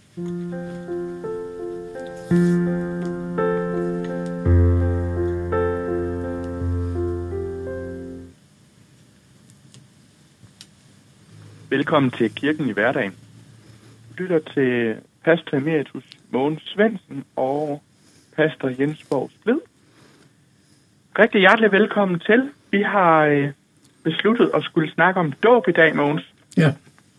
Velkommen til Kirken i hverdagen. Du lytter til pastor emeritus Mogens Svendsen og pastor Jens Borg Splid. Rigtig hjertelig velkommen til. Vi har besluttet at skulle snakke om dåb i dag, Mogens. Ja.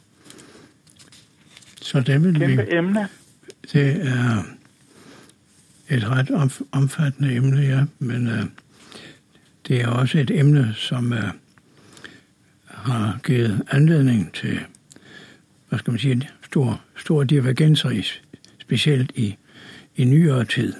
Så det vil Kæmpe emne. Det er et ret omfattende emne, ja, men det er også et emne, som har givet anledning til, hvad skal man sige, store divergenser, specielt i nyere tid.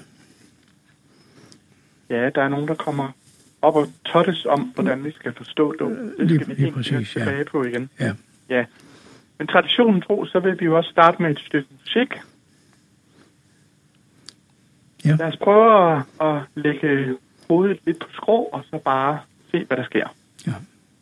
Ja, der er nogen, der kommer op og tottes om, hvordan vi skal forstå det. Det skal vi helt tilbage på igen. Ja. Men traditionen tro, så vil vi jo også starte med et stykke musik. Ja. Lad os prøve at lægge hovedet lidt på skrå, og så bare se, hvad der sker. Ja.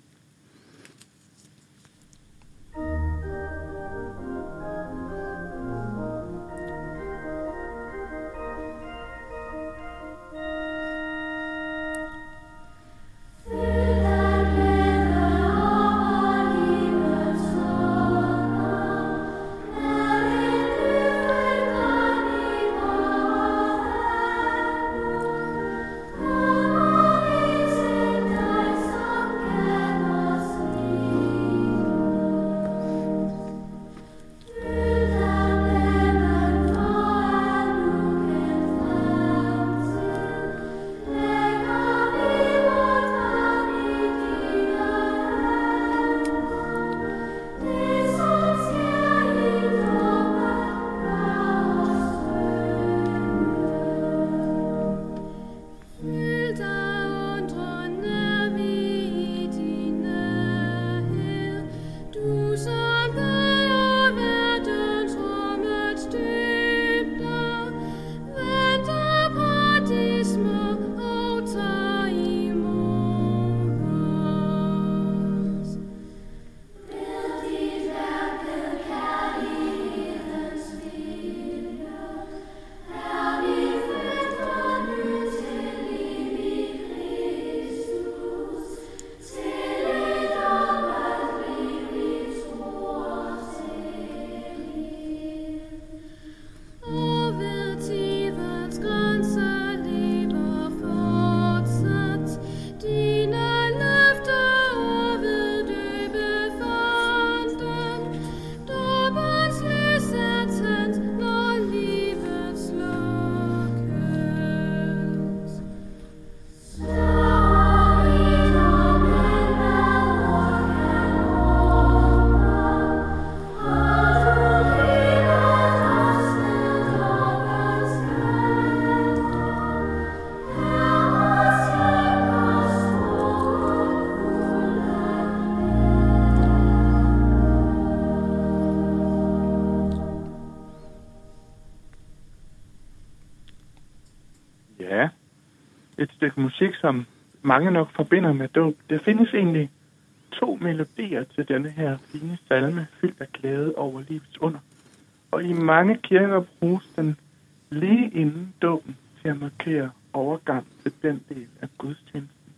Et stykke musik, som mange nok forbinder med dåb. Der findes egentlig 2 melodier til denne her fine salme, fyldt af glæde over livets under. Og i mange kirker bruges den lige inden dåben til at markere overgang til den del af gudstjenesten.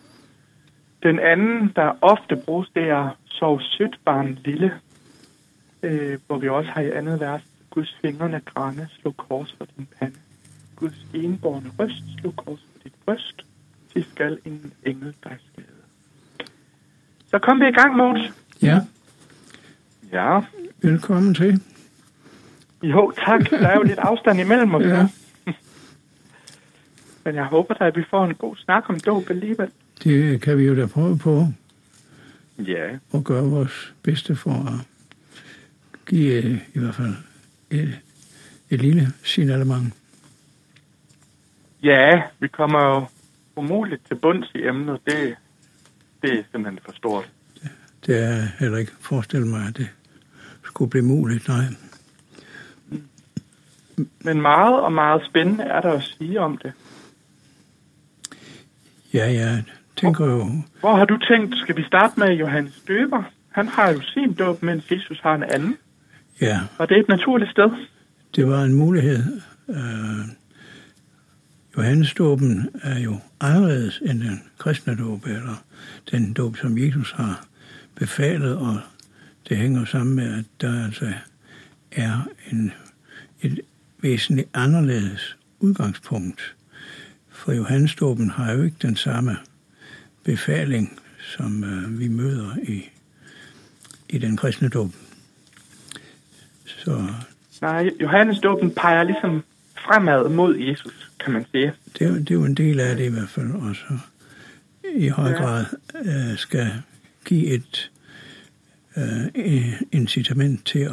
Den anden, der ofte bruges, det er Sov sødt barn lille, hvor vi også har i andet vers, Guds fingrene grænne, slå kors for din pande. Guds enbårne røst, slå kors for dit bryst, til skal ingen engel dig skade. Så kom vi i gang, Mogens. Ja. Ja. Velkommen til. Jo, tak. Der er jo lidt afstand imellem os. Ja. Men jeg håber da, at vi får en god snak om dåb alligevel. Det kan vi jo da prøve på. Ja. Og gøre vores bedste for at give i hvert fald et lille signalement. Ja, vi kommer jo umuligt til bunds i emnet. Det er simpelthen for stort. Det er heller ikke forestillet mig, at det skulle blive muligt, nej. Men meget spændende er der at sige om det. Ja, jeg tænker jo... Hvor har du tænkt, skal vi starte med Johannes Døber? Han har jo sin dåb, mens Jesus har en anden. Ja. Og det er et naturligt sted. Det var en mulighed. Johannesdåben er jo anderledes end den kristne dåb, eller den dåb, som Jesus har befalet, og det hænger sammen med, at der altså er et væsentligt anderledes udgangspunkt. For Johannesdåben har jo ikke den samme befaling, som vi møder i den kristne dåb. Så nej, Johannesdåben peger ligesom fremad mod Jesus, kan man sige. Det er jo en del af det i hvert fald, og så i høj grad skal give et incitament til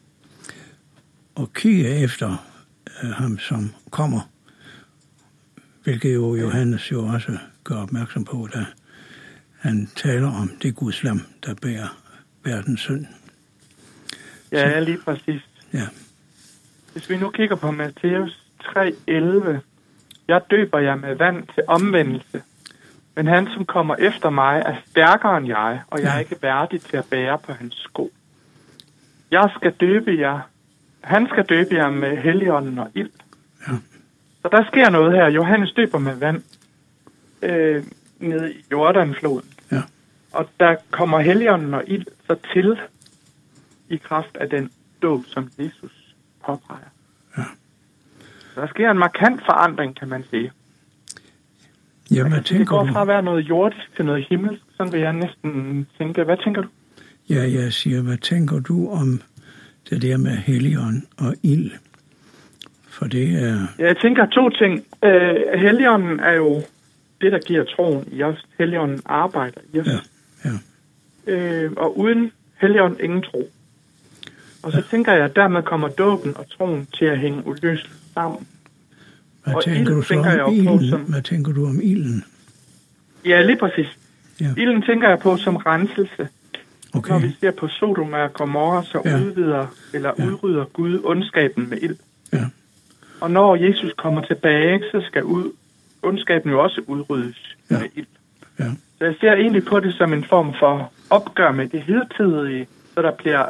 at kigge efter ham, som kommer, hvilket jo Johannes jo også gør opmærksom på, da han taler om det Guds lam, der bærer verdens synd. Ja, lige præcis. Ja. Hvis vi nu kigger på Matthæus 3:11, jeg døber jer med vand til omvendelse, men han, som kommer efter mig, er stærkere end jeg, og jeg er ikke værdig til at bære på hans sko. Han skal døbe jer med Helligånden og ild. Ja. Så der sker noget her. Johannes døber med vand nede i Jordanfloden. Ja. Og der kommer Helligånden og ild så til i kraft af den dåb, som Jesus påpeger. Ja. Der sker en markant forandring, kan man sige. Ja, det går fra at være noget jordisk til noget himmelsk. Sådan vil jeg næsten tænke. Hvad tænker du? Ja, jeg siger, hvad tænker du om det der med Helligånd og ild? For det er... Ja, jeg tænker 2 ting. Helligånden er jo det, der giver troen i os. Helligånden arbejder i os. Ja. Og uden Helligånden ingen tro. Og så tænker jeg, at dermed kommer dåben og troen til at hænge uløseligt sammen. Hvad tænker du så om ilden? Hvad tænker du om ilden? Ja, lige præcis. Ja. Ilden tænker jeg på som renselse. Okay. Når vi ser på Sodom og Gomorra, så udrydder Gud ondskaben med ild. Ja. Og når Jesus kommer tilbage, så skal ondskaben jo også udryddes med ild. Ja. Så jeg ser egentlig på det som en form for opgør med det hidtidige, så der bliver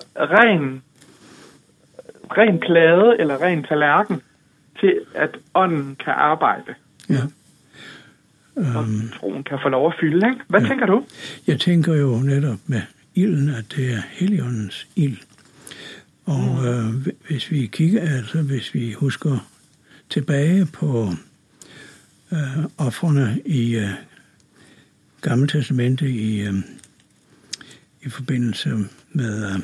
ren plade eller ren tallerken til, at ånden kan arbejde. Ja. Og troen kan få lov at fylde, ikke? Hvad tænker du? Jeg tænker jo netop med ilden, at det er Helligåndens ild. Og hvis vi husker tilbage på ofrene i Gamle Testamente i forbindelse med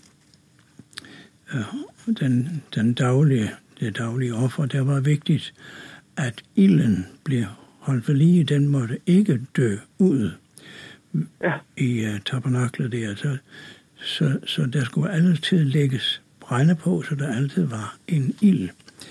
det daglige offer, der var vigtigt, at ilden blev holdt ved lige. Den måtte ikke dø ud i tabernaklet der. Så der skulle altid lægges brænde på, så der altid var en ild.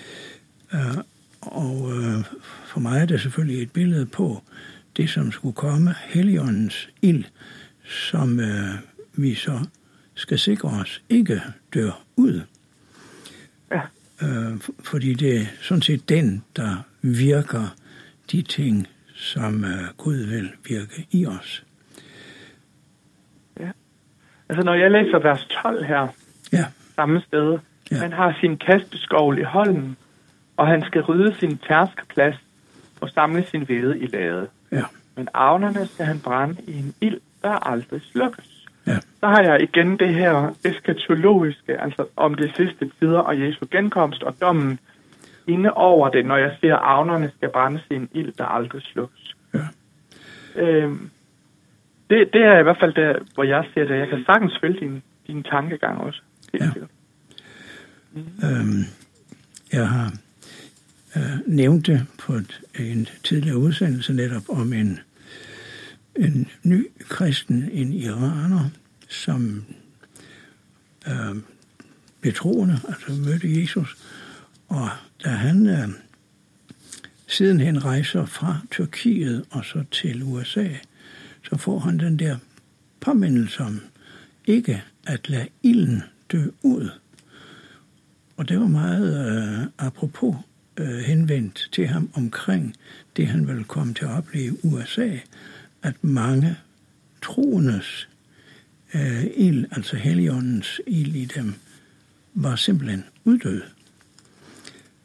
For mig er det selvfølgelig et billede på det, som skulle komme, Helligåndens ild, som vi så skal sikre os ikke dør ud. Ja. Fordi det er sådan set den, der virker de ting, som Gud vil virke i os. Ja. Altså når jeg læser vers 12 her, samme sted, han har sin kasteskovl i hånden, og han skal rydde sin tærskeplads og samle sin hvede i lade. Ja. Men avnerne skal han brænde i en ild, der aldrig slukkes. Ja. Så har jeg igen det her eskatologiske, altså om det sidste tider og Jesu genkomst og dommen inde over det, når jeg siger, at avnerne skal brænde i en ild, der aldrig slukkes. Ja. Det er i hvert fald der, hvor jeg ser det. Jeg kan sagtens følge din tankegang også. Ja. Jeg har nævnt det på en tidligere udsendelse netop om en ny kristen, en iraner, som blev troende, altså mødte Jesus, og da han sidenhen rejser fra Tyrkiet og så til USA, så får han den der påmindelse om ikke at lade ilden dø ud. Og det var meget apropos henvendt til ham omkring det, han ville komme til at opleve i USA, at mange troendes ild, altså Helligåndens ild i dem, var simpelthen uddød.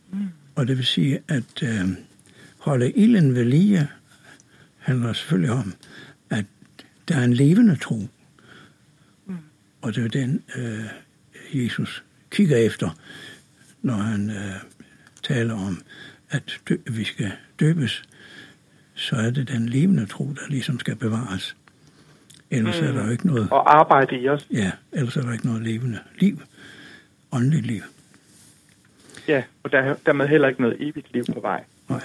Og det vil sige, at holde ilden ved lige handler selvfølgelig om, at der er en levende tro. Og det er den, Jesus kigger efter, når han taler om, at vi skal døbes, så er det den levende tro, der ligesom skal bevares. Ellers er der jo ikke noget... Og arbejde i os. Ja, ellers er der ikke noget levende liv. Åndeligt liv. Ja, og der er dermed heller ikke noget evigt liv på vej. Nej.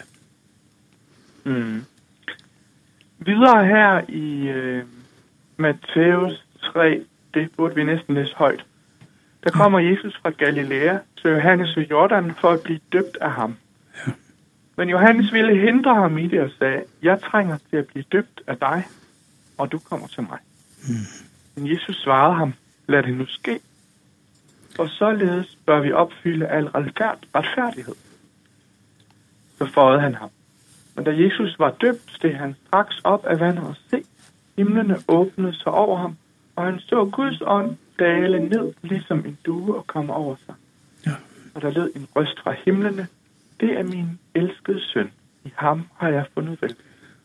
Videre her i Matthæus 3, det burde vi næsten læse højt. Der kommer Jesus fra Galilea til Johannes ved Jordan for at blive døbt af ham. Ja. Men Johannes ville hindre ham i det og sagde, jeg trænger til at blive døbt af dig, og du kommer til mig. Men Jesus svarede ham, lad det nu ske. Og således bør vi opfylde al retfærdighed. Så føjede han ham. Men da Jesus var døbt, steg han straks op af vandet og se. Himlene åbnede sig over ham, og han så Guds ånd dale ned, ligesom en due og komme over sig. Ja. Og der lød en røst fra himlene. Det er min elskede søn. I ham har jeg fundet vel.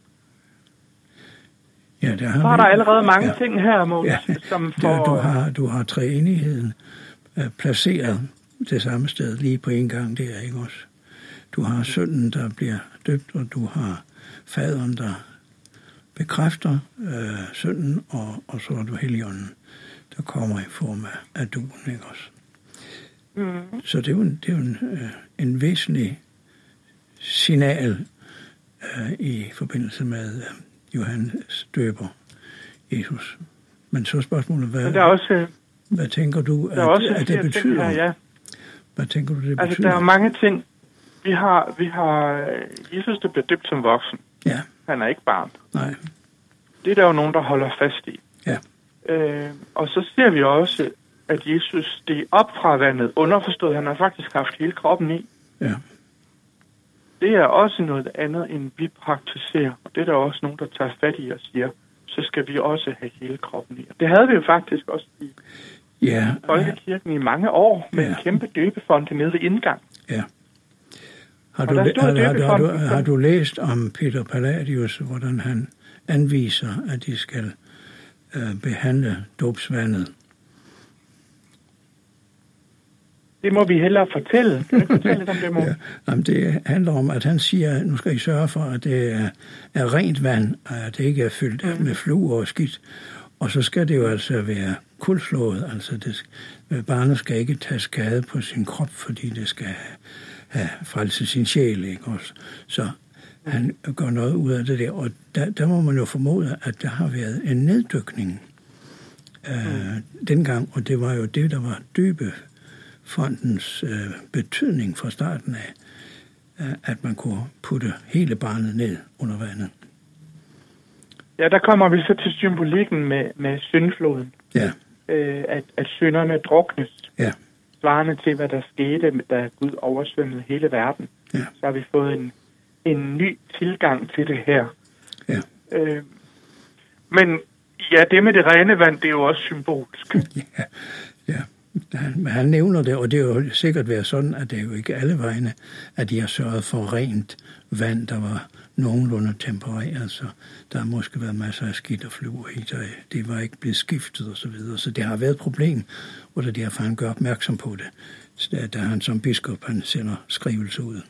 Ja, så er der allerede mange ting her, Mogens, som får... Du har treenigheden placeret det samme sted lige på en gang der, ikke også? Du har sønnen, der bliver døbt, og du har faderen, der bekræfter sønnen, og så er du Helligånden, der kommer i form af duen, ikke også? Så det er jo en væsentlig signal i forbindelse med Johannes døber Jesus. Men så spørgsmålet, hvad tænker du, at det betyder? Her, ja. Hvad tænker du, det betyder? Altså, der er mange ting. Vi har Jesus, der bliver døbt som voksen. Ja. Han er ikke barn. Nej. Det er der jo nogen, der holder fast i. Ja. Og så ser vi også, at Jesus steg op fra vandet, underforstået. Han har faktisk haft hele kroppen i. Ja. Det er også noget andet, end vi praktiserer. Og det er der også nogen, der tager fat i og siger, så skal vi også have hele kroppen i. Og det havde vi jo faktisk også i Folkekirken i mange år, med en kæmpe døbefond nede ved indgang. Ja. Har du læst om Peter Palladius, hvordan han anviser, at de skal behandle dåbsvandet? Det må vi hellere fortælle. Kan du fortælle lidt om det, Mogens? Jamen, det handler om, at han siger, nu skal I sørge for, at det er rent vand, og at det ikke er fyldt med fluor og skidt. Og så skal det jo altså være kulslået. Altså, barnet skal ikke tage skade på sin krop, fordi det skal have frelse sin sjæl, ikke også? Så han gør noget ud af det der. Og der må man jo formode, at der har været en neddykning dengang, og det var jo det, der var døbefondens betydning fra starten af, at man kunne putte hele barnet ned under vandet. Ja, der kommer vi så til symbolikken med syndfloden. Ja. At synderne druknes. Ja. Svarende til, hvad der skete, da Gud oversvømmede hele verden. Ja. Så har vi fået en ny tilgang til det her. Ja. Men ja, det med det rene vand, det er jo også symbolsk. Ja. Men han nævner det, og det er jo sikkert været sådan, at det er jo ikke alle vegne, at de har sørget for rent vand, der var nogenlunde tempereret. Så der har måske været masser af skidt og fluor i det. Det var ikke blevet skiftet og så videre. Så det har været et problem, og det er derfor, han gør opmærksom på det. Så da han som biskop, han sender skrivelse ud.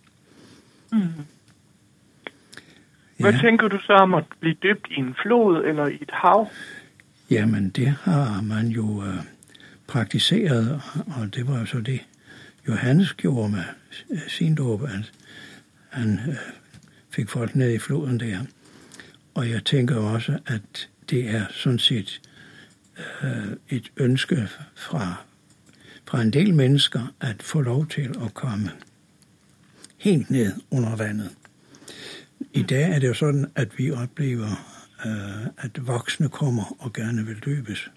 Hvad tænker du så om at blive døbt i en flod eller i et hav? Jamen, det har man jo praktiseret, og det var jo så det, Johannes gjorde med sin dåb. Han fik folk ned i floden der. Og jeg tænker også, at det er sådan set et ønske fra en del mennesker at få lov til at komme helt ned under vandet. I dag er det jo sådan, at vi oplever, at voksne kommer og gerne vil døbes.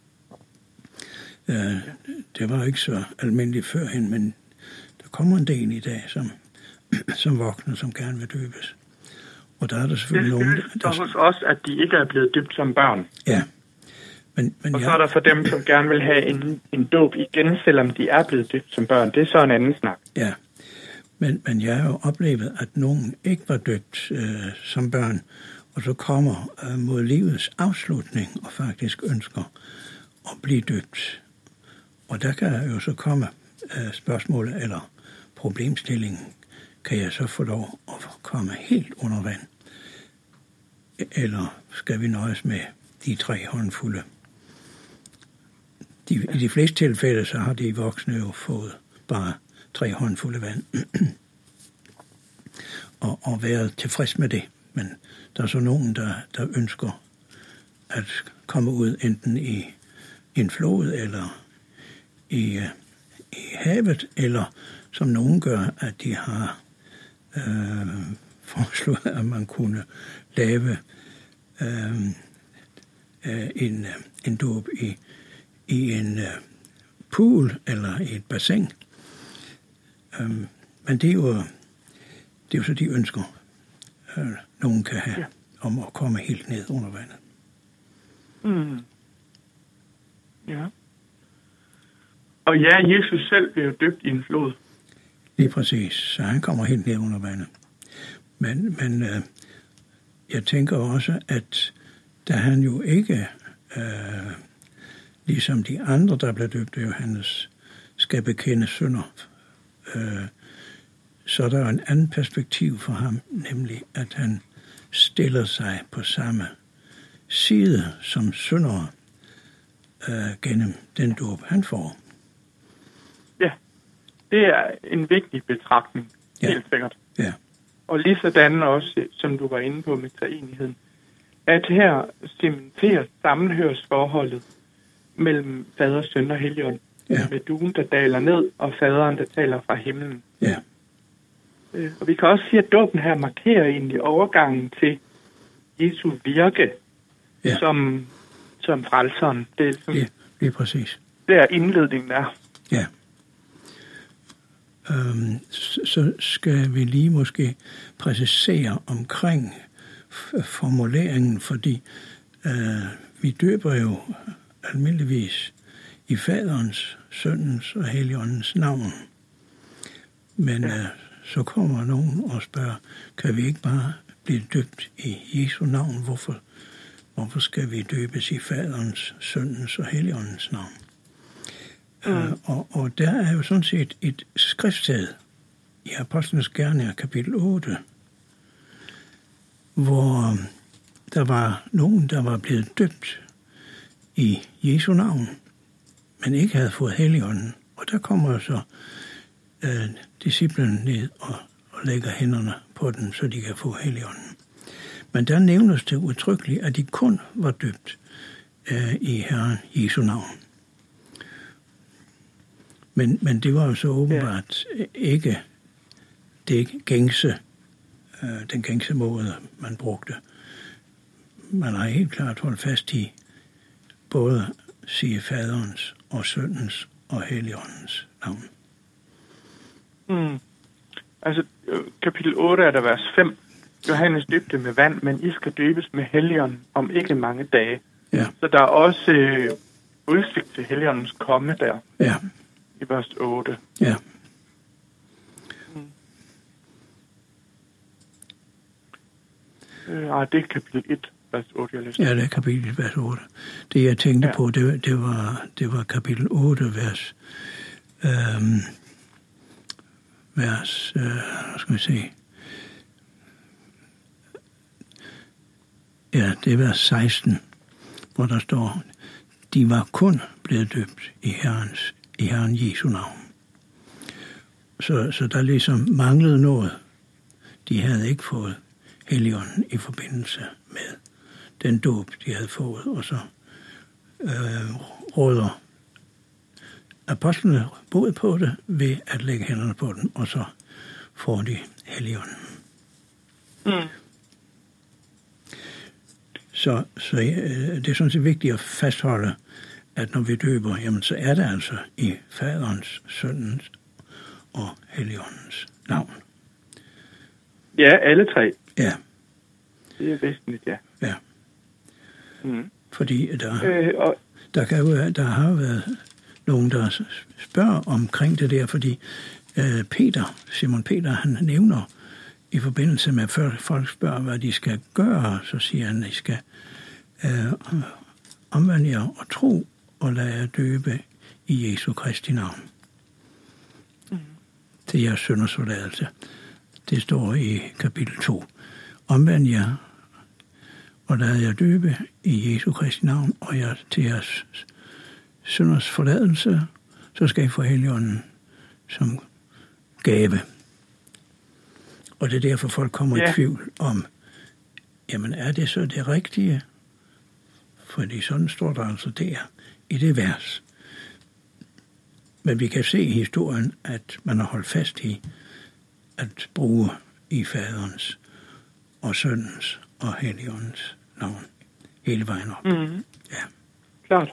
Det var ikke så almindeligt førhen, men der kommer en del i dag, som voksne, som gerne vil døbes. Og der er der selvfølgelig nogen... Det er hos os, at de ikke er blevet døbt som børn. Ja. Og så er der for dem, som gerne vil have en dåb igen, selvom de er blevet døbt som børn. Det er så en anden snak. Ja. Men jeg har jo oplevet, at nogen ikke var døbt som børn, og så kommer mod livets afslutning og faktisk ønsker at blive døbt. Og der kan jo så komme spørgsmålet eller problemstillingen, kan jeg så få lov at komme helt under vand? Eller skal vi nøjes med de 3 håndfulde? I de fleste tilfælde, så har de voksne jo fået bare 3 håndfulde vand. og været tilfreds med det. Men der er så nogen, der ønsker at komme ud enten i en flod eller i havet, eller som nogen gør, at de har foreslået, at man kunne lave en dåb i en pool eller i et bassin. Men det er jo så de ønsker, nogen kan have, om at komme helt ned under vandet. Mm. Ja. Og ja, Jesus selv blev døbt i en flod. Lige præcis, så han kommer helt ned under vandet. Men jeg tænker også, at da han jo ikke, ligesom de andre, der blev døbt af Johannes, skal bekende synder, så er der en anden perspektiv for ham, nemlig at han stiller sig på samme side som syndere gennem den dåb, han får. Ja, det er en vigtig betragtning, helt sikkert. Ja. Og lige sådan også, som du var inde på med treenigheden, at her cementerer sammenhørsforholdet mellem fader, søn og helligånd. Ja. Med duen, der daler ned, og faderen, der taler fra himlen. Ja. Og vi kan også sige, at dåben her markerer egentlig overgangen til Jesu virke som frelseren. Det er ligesom, lige præcis. Det er indledningen der. Ja. Så skal vi lige måske præcisere omkring formuleringen, fordi vi døber jo almindeligvis i faderens, søndens og helligåndens navn. Men så kommer nogen og spørger, kan vi ikke bare blive døbt i Jesu navn? Hvorfor skal vi døbes i faderens, søndens og helligåndens navn? Og der er jo sådan set et skriftsted i Apostlenes Gerninger, kapitel 8, hvor der var nogen, der var blevet døbt i Jesu navn, men ikke havde fået helligånden. Og der kommer så disciplen ned og lægger hænderne på den, så de kan få helligånden. Men der nævnes det udtrykkeligt, at de kun var døbt i Herren Jesu navn. Men det var jo så åbenbart ikke det gængse, den gængse måde, man brugte. Man har helt klart holdt fast i både sige faderens og søndens og helligåndens navn. Altså, kapitel 8 er der vers 5. Johannes døbte med vand, men I skal døbes med helligånden om ikke mange dage. Ja. Så der er også udsigt til helligåndens komme der. Ja. I vers 8. Ja. Det er kapitel 1, vers 8, jeg læste. Ja, det er kapitel 1, vers 8. Det, jeg tænkte på, det var kapitel 8, vers... skal vi se... Ja, det er vers 16, hvor der står, de var kun blevet døbt i Herren Jesu navn. Så der ligesom manglede noget. De havde ikke fået helligånden i forbindelse med den dåb, de havde fået. Og så råder apostlene bod på det ved at lægge hænderne på den, og så får de helligånden. Så det er sådan set vigtigt at fastholde, at når vi døber, jamen så er det altså i faderens, søndens og helligåndens navn. Ja, alle tre. Ja. Det er væsentligt, ja. Ja. Fordi der har jo været nogen, der spørger omkring det der, fordi Simon Peter, han nævner i forbindelse med, før folk spørger, hvad de skal gøre, så siger han, at de skal omvende jer og tro og lade jer døbe i Jesu Kristi navn. Til jeres synders forladelse. Det står i kapitel 2. Omvend jer og lad jer døbe i Jesu Kristi navn, og til jeres synders forladelse, så skal I få Helligånden som gave. Og det er derfor, folk kommer i tvivl om, jamen er det så det rigtige? Fordi sådan står der altså der i det vers. Men vi kan se i historien, at man har holdt fast i at bruge i faderens og søndens og Helligåndens navn hele vejen op. Mm-hmm. Ja. Klart.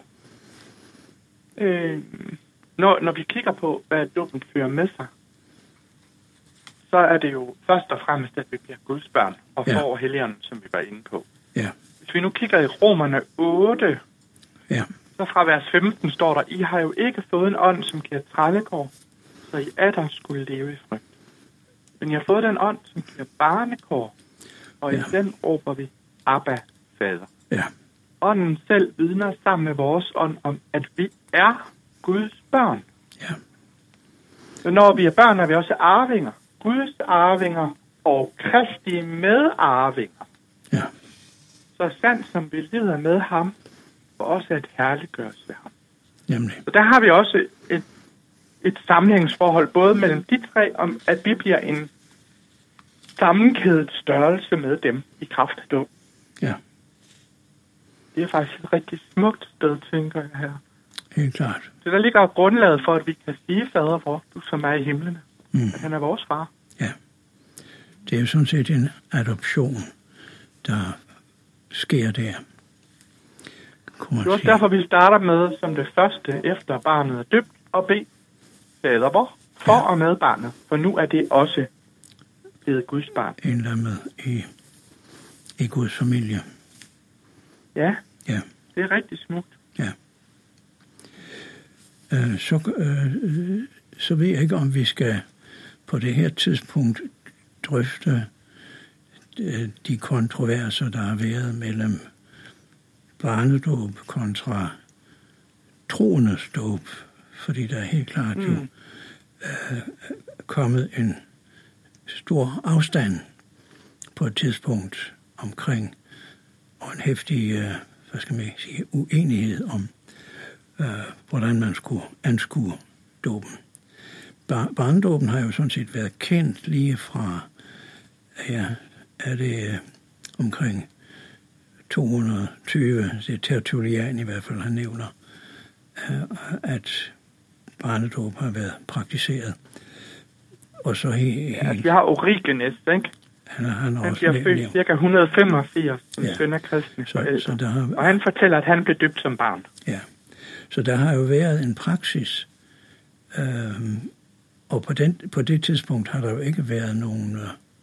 Når vi kigger på, hvad dåben fører med sig, så er det jo først og fremmest, at vi bliver Guds børn og får Helligånden, som vi var inde på. Ja. Hvis vi nu kigger i Romerne 8, så fra vers 15 står der, I har jo ikke fået en ånd, som giver trællegård, så I atter skulle leve i frygt. Men I har fået den ånd, som giver barnekår, og i den råber vi, Abba, Fader. Ja. Ånden selv vidner sammen med vores ånd om, at vi er Guds børn. Ja. Så når vi er børn, er vi også arvinger. Guds arvinger og Kristi medarvinger. Ja. Så sandt som vi lider med ham, og også at herliggøres ved ham. Nemlig. Så der har vi også et sammenhængsforhold, både mellem de tre, om at vi bliver en sammenkædet størrelse med dem i kraft af dåb. Ja. Det er faktisk et rigtig smukt sted, tænker jeg her. Helt klart. Det der ligger grundlaget for, at vi kan sige, Fader vor, du som er i himlene. At han er vores far. Ja. Det er jo sådan set en adoption, der sker der. Det er også derfor, vi starter med, som det første, efter barnet er døbt, og bede Fader vor for og med barnet. For nu er det også blevet Guds barn. Indlemmet i Guds familie. Ja. Ja. Det er rigtig smukt. Ja. Så ved jeg ikke, om vi skal på det her tidspunkt drøfte de kontroverser, der har været mellem barnedåb kontra troendes dåb, fordi der er helt klart jo kommet en stor afstand på et tidspunkt omkring, og en heftig, uenighed om, hvordan man skulle anskue dåben. Barnedåben har jo sådan set været kendt lige fra, er det omkring 220, det er Tertullian i hvert fald, han nævner, at barnedåb har været praktiseret. Og så vi har Origenes, ikke? Han bliver født ca. 185 som søn af kristne forældre. Og han fortæller, at han blev døbt som barn. Ja, så der har jo været en praksis, og på det tidspunkt har der jo ikke været nogen,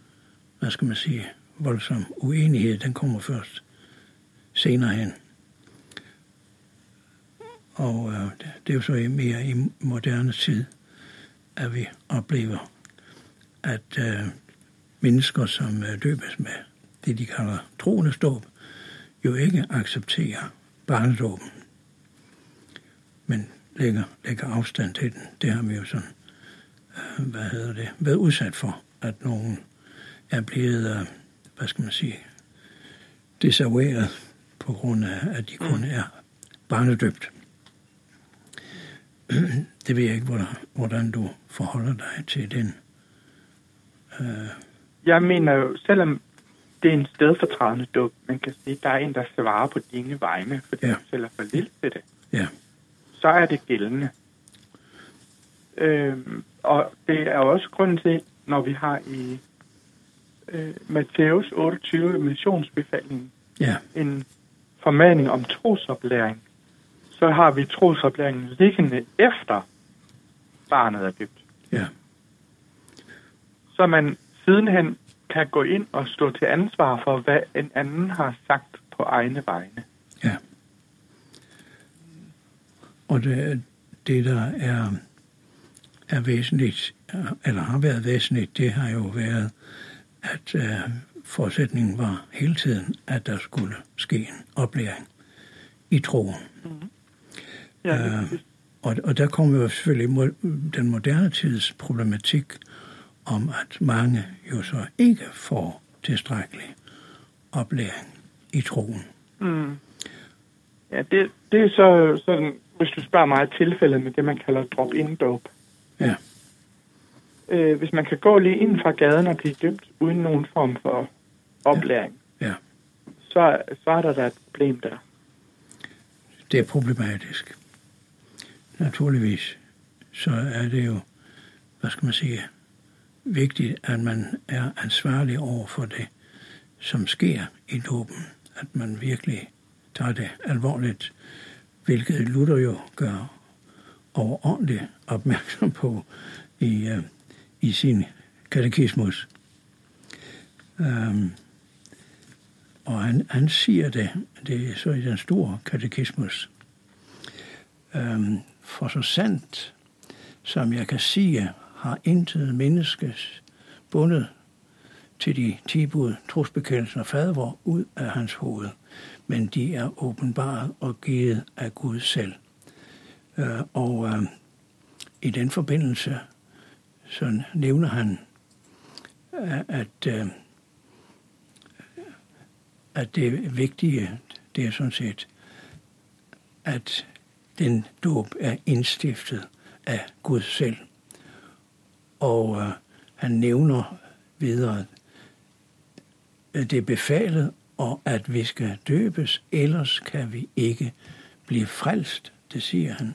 voldsom uenighed. Den kommer først senere hen. Og det er jo så mere i moderne tid, at vi oplever, at mennesker, som døbes med det, de kalder troendes dåb, jo ikke accepterer barnedåben, men lægger afstand til den. Det har vi jo sådan, været udsat for, at nogen er blevet, desavoueret på grund af, at de kun er barnedøbt. Det ved jeg ikke, hvordan du forholder dig til den. Jeg mener jo, selvom det er en stedfortrædende dåb, man kan sige, at der er en, der svarer på dine vegne, fordi du selv er for lille til det. Ja. Så er det gældende. Og det er også grunden til, når vi har i Matthæus 28 missionsbefalingen en formaning om trosoplæring, så har vi trosoplæringen liggende efter barnet er døbt. Ja. Så man sidenhen kan gå ind og stå til ansvar for, hvad en anden har sagt på egne vegne. Ja. Og det der er væsentligt eller har været væsentligt, det har jo været, at forudsætningen var hele tiden, at der skulle ske en oplæring i troen. Mm-hmm. Ja, og der kommer jo selvfølgelig den moderne tids problematik om, at mange jo så ikke får tilstrækkelig oplæring i troen. Mm. Ja, det er så sådan, hvis du spørger mig, tilfældet med det, man kalder drop-in-dåb. Ja. Hvis man kan gå lige ind fra gaden og blive døbt uden nogen form for oplæring, ja. Så er der et problem der. Det er problematisk. Naturligvis så er det jo, hvad skal man sige, vigtigt, at man er ansvarlig over for det, som sker i dåben. At man virkelig tager det alvorligt, hvilket Luther jo gør overordentligt opmærksom på i sin katekismus. Og han siger det er så i den store katekismus. For så sandt, som jeg kan sige, har intet menneskes bundet til de 10 bud, trosbekendelsen og fadervor ud af hans hoved, men de er åbenbaret og givet af Gud selv. I den forbindelse så nævner han, at det vigtige, det er sådan set, at den dåb er indstiftet af Gud selv. Og han nævner videre, at det er befalet, og at vi skal døbes, ellers kan vi ikke blive frelst. Det siger han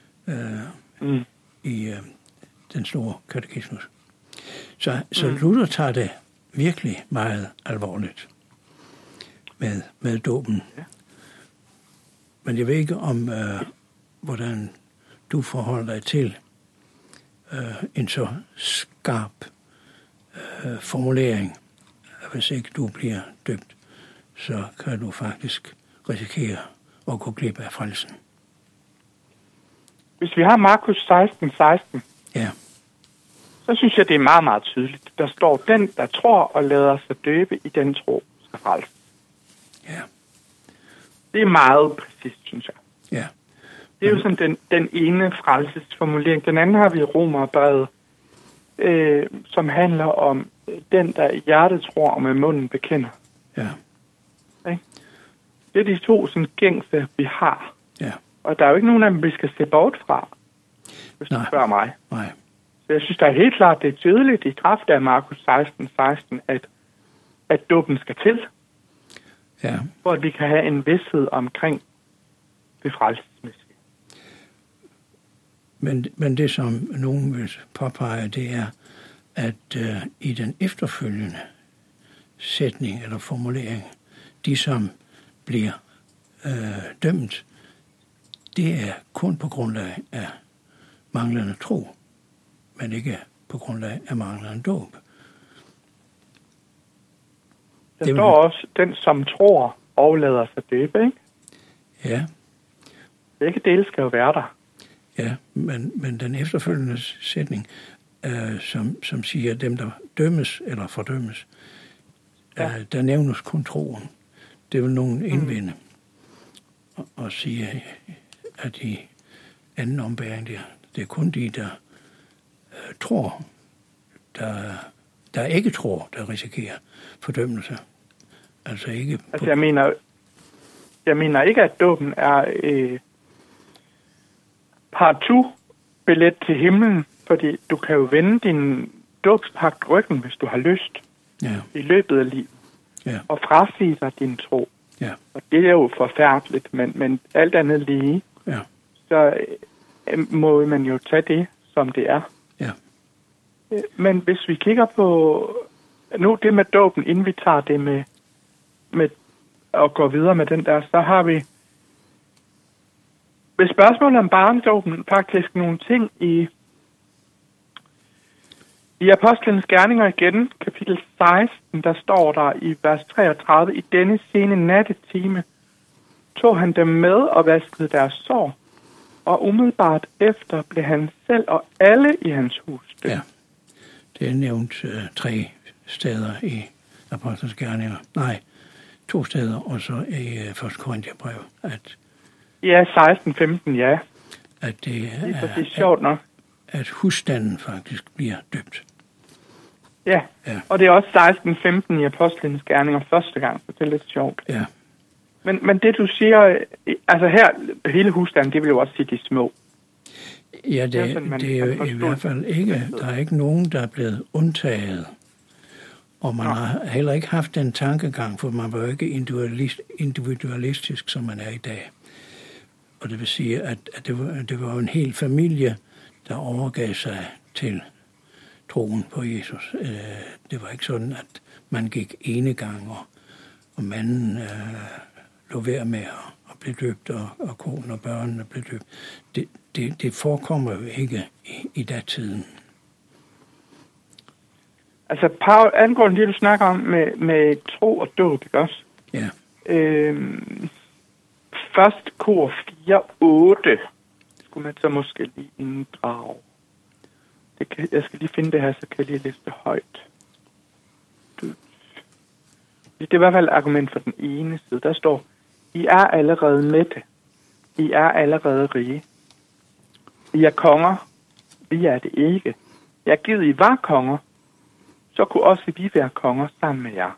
i den store katekismus. Så Luther tager det virkelig meget alvorligt med dåben. Ja. Men jeg ved ikke om, hvordan du forholder dig til en så skarp formulering. Hvis ikke du bliver døbt, så kan du faktisk risikere at gå glip af frelsen. Hvis vi har Markus 16:16, ja. Så synes jeg, det er meget, meget tydeligt. Der står, den, der tror og lader sig døbe i den tro, skal frelses. Ja. Det er meget præcist, synes jeg. Ja. Det er jo sådan den ene frelsesformulering. Den anden har vi i Romerbrevet, som handler om den, der i hjertet tror og med munden bekender. Ja. Okay? Det er de to sådan gængse, vi har. Ja. Og der er jo ikke nogen af dem, vi skal se bort fra, hvis du spørger mig. Nej. Så jeg synes, der er helt klart, det er tydeligt i kraft af Markus 16:16, at dåben skal til. Ja. For at vi kan have en vished omkring det frelsesmæssige. Men det, som nogen vil påpege, det er, at i den efterfølgende sætning eller formulering, de som bliver dømt, det er kun på grundlag af manglende tro, men ikke på grundlag af manglende dåb. Der står også, den som tror og lader sig døbe, ikke? Ja. Begge dele skal jo være der. Ja, men den efterfølgende sætning, som siger, dem der dømmes eller fordømmes, der nævnes kun troen. Det vil nogen indvende og sige, at i anden ombæring det er kun de, der tror, der ikke tror, der risikerer fordømmelse. Altså ikke... Jeg mener ikke, at dåben er partout billet til himlen, fordi du kan jo vende din dåbspagt ryggen, hvis du har lyst, i løbet af livet, og frasige sig din tro. Ja. Og det er jo forfærdeligt, men alt andet lige, så må man jo tage det, som det er. Ja. Men hvis vi kigger på nu det med dåben, inden vi tager det med at gå videre med den der, så har vi ved spørgsmålet om barnedåben faktisk nogle ting i Apostlenes Gerninger igen, kapitel 16, der står der i vers 33, i denne sene nattetime tog han dem med og vaskede deres sår, og umiddelbart efter blev han selv og alle i hans hus døbt. Ja, Det er nævnt 3 steder i Apostlenes Gerninger. Nej, 2 steder, og så i 1. Korintherbrev, Ja, 16-15, ja. At det er sjovt nok. At husstanden faktisk bliver døbt. Ja, og det er også 16-15 i Apostlenes Gerninger første gang, så det er lidt sjovt. Ja. Men det du siger, altså her, hele husstanden, det vil jo også sige de små. Ja, det er jo i hvert fald ikke, der er ikke nogen, der er blevet undtaget. Og man har heller ikke haft den tankegang, for man var jo ikke individualistisk, som man er i dag. Og det vil sige, at det var en hel familie, der overgav sig til troen på Jesus. Det var ikke sådan, at man gik enegang, og manden lå ved med at blive døbt, og konen og børnene blev døbt. Det forekommer jo ikke i datiden. Altså, angående det, du snakker om med tro og dåb, ikke også? Ja. Først kor 4:8 skulle man så måske lige inddrage. Jeg skal lige finde det her, så kan jeg lige læse det højt. Det er i hvert fald et argument for den ene side. Der står, I er allerede mætte. I er allerede rige. I er konger. Vi er det ikke. Jeg givet I var konger, så kunne også vi være konger sammen med jer.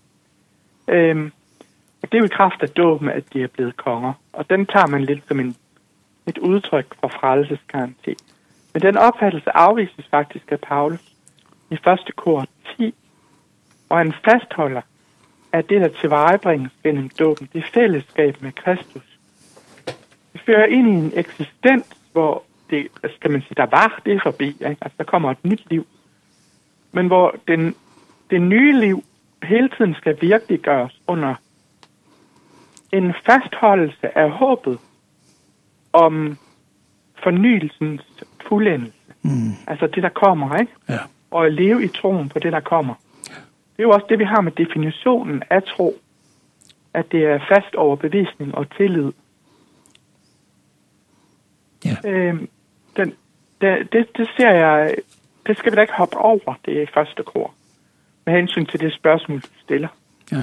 Og det er jo i kraft af dåben, at de er blevet konger. Og den tager man lidt som et udtryk for frelsesgaranti. Men den opfattelse afvises faktisk af Paulus i 1. Kor 10, og han fastholder, at det, der tilvejebringes gennem dåben, det er fællesskab med Kristus. Det fører ind i en eksistens, hvor det, skal man sige, der var det forbi, ikke? Altså der kommer et nyt liv. Men hvor det nye liv hele tiden skal virkeliggøres under en fastholdelse af håbet om fornyelsens fuldendelse. Altså det, der kommer, ikke? Ja. Og at leve i troen på det, der kommer. Det er jo også det, vi har med definitionen af tro. At det er fast overbevisning og tillid. Ja. Det ser jeg, det skal vi da ikke hoppe over, det er i første kor. Med hensyn til det spørgsmål, du stiller. Ja.